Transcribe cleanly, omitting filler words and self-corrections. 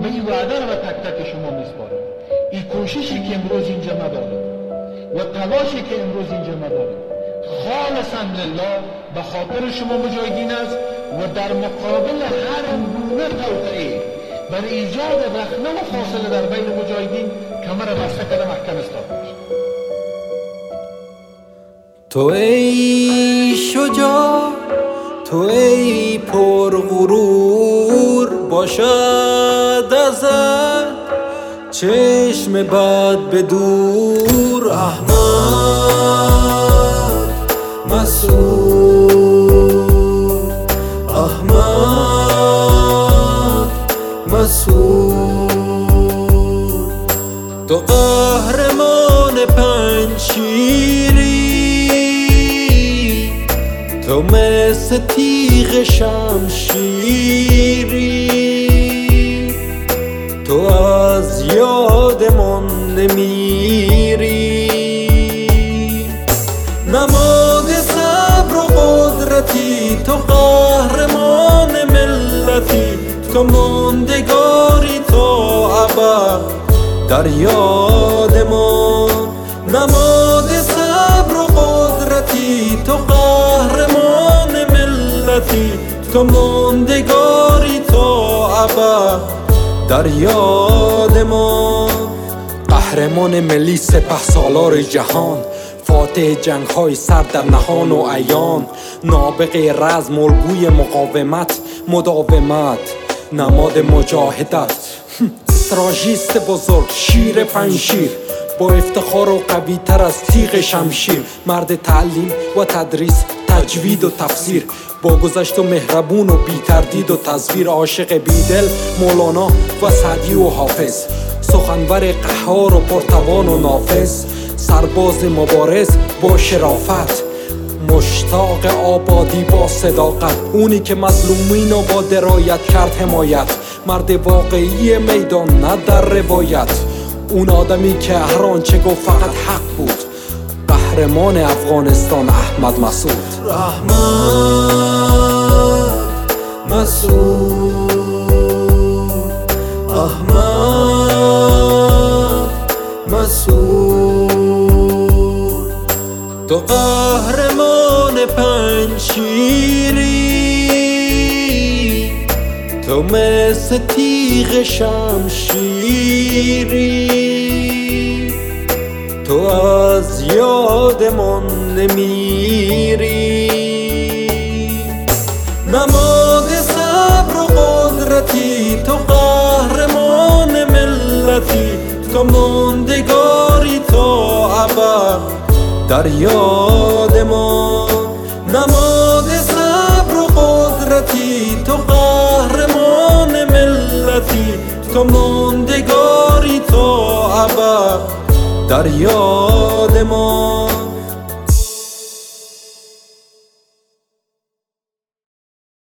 من این وعده رو به تک تک شما میسپارم. این کوششی که امروز اینجا ما داریم و تلاشی که امروز اینجا ما داریم خالصا لله به خاطر شما مجاهدین است و در مقابل هر گونه توطئه برای ایجاد رخنه و فاصله در بین مجاهدین کمر بسته کرده محکم ایستاده میشه. تو ای شجاع، تو ای پرغرور، باشد ازت چشم بد به دور. احمد مسعود، احمد مسعود، تو قهرمان پنجشیری، تو مثل تیغ شمشیری، تو از یادمان نمیری. نماد صبر و قدرتی، تو قهرمان ملتی، تو ماندگاری تا ابد در یاد ما. نماد صبر و قدرتی، تو قهرمان ملتی، تو ماندگاری تا ابد در یاد ما. قهرمان ملی، سپهسالار جهان، فاتح جنگ های سر در نهان و عیان، نابغه رزم، الگوی مقاومت، مداومت، نماد مجاهدت، استراژیست بزرگ، شیر پنشیر، با افتخار و قوی تر از تیغ شمشیر. مرد تعلیم و تدریس، تجوید و تفسیر، با گذشت و مهربون و بی تردید و تصویر. عاشق بیدل، مولانا و سعدی و حافظ، سخنور قهار و پرتوان و نافذ، سرباز مبارز با شرافت، مشتاق آبادی با صداقت، اونی که مظلومین و با درایت کرد حمایت. مرد واقعی میدان، نه در روایت، اون آدمی که هر آنچه گفت فقط حق بود. قهرمان افغانستان، احمد مسعود. احمد مسعود، احمد مسعود، تو قهرمان پنجشیری، تو مثل تیغ شمشیری، تو از یادمان نمیری. نماد صبر و قدرتی، تو قهرمان ملتی، تو ماندگاری تا ابد در یاد ما. نماد صبر و قدرتی، تو قهرمان ملتی، تو ماندگاری تا ابد در یاد ما.